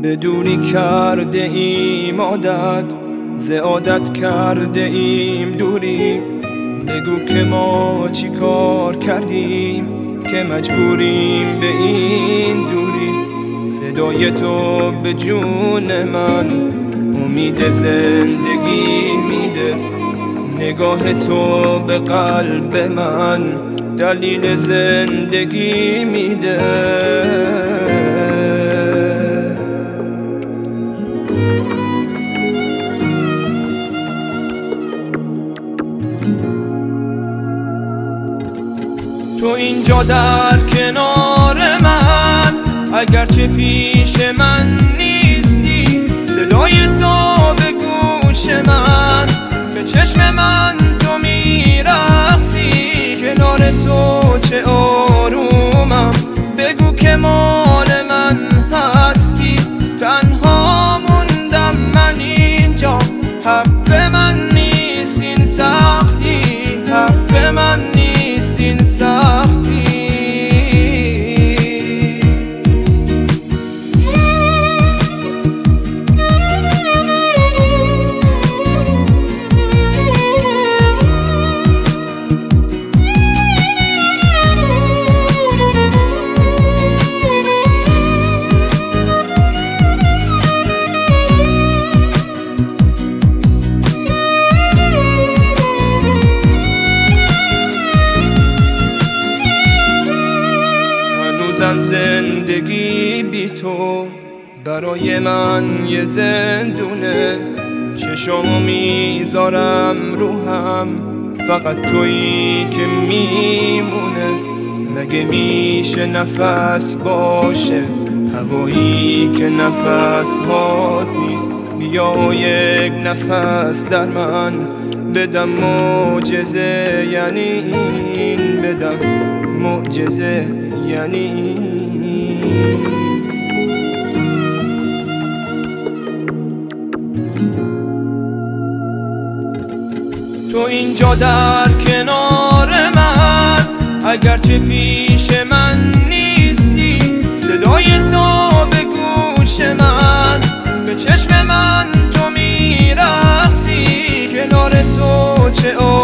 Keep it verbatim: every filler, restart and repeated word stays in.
به دوری کرده ایم عادت، ز عادت کرده ایم دوری. بگو که ما چی کار کردیم که مجبوریم به این دوری. صدای تو به جون من امید زندگی میده، نگاه تو به قلب من دلیل زندگی میده. تو اینجا در کنار من، اگرچه پیش من نیستی، صدای تو به گوش من، به چشم من تو میرقصی. کنار تو چه آرومم، بگو که مال من هستی. تنها موندم من اینجا، حق من نیست این سختی، حق من نیست این سختی. هنوزم زندگی بی تو برای من یه زندونه. چشامو میذارم روهم، فقط تویی که میمونه. مگه میشه نفس باشه هوایی که نفس هات نیست؟ بیا یک نفس در من بدم، معجزه یعنی این، بدم معجزه یعنی این. تو اینجا در کنار من، اگرچه پیش من نیستی، صدای تو به گوش من، به چشم من تو میرقصی. کنار تو چه